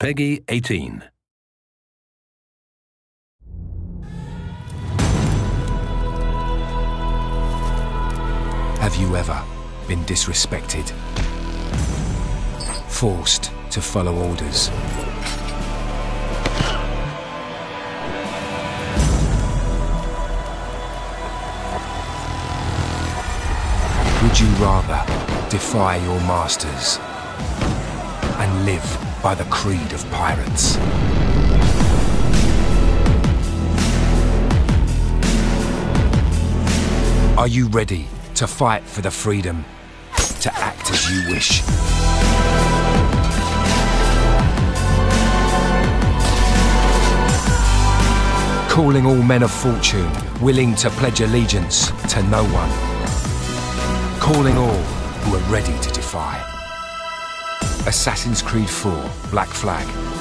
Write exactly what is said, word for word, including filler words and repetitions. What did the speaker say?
Peggy eighteen. Have you ever been disrespected? Forced to follow orders? Would you rather defy your masters and live by the creed of pirates? Are you ready to fight for the freedom to act as you wish? Calling all men of fortune, willing to pledge allegiance to no one. Calling all who are ready to defy. Assassin's Creed four, Black Flag.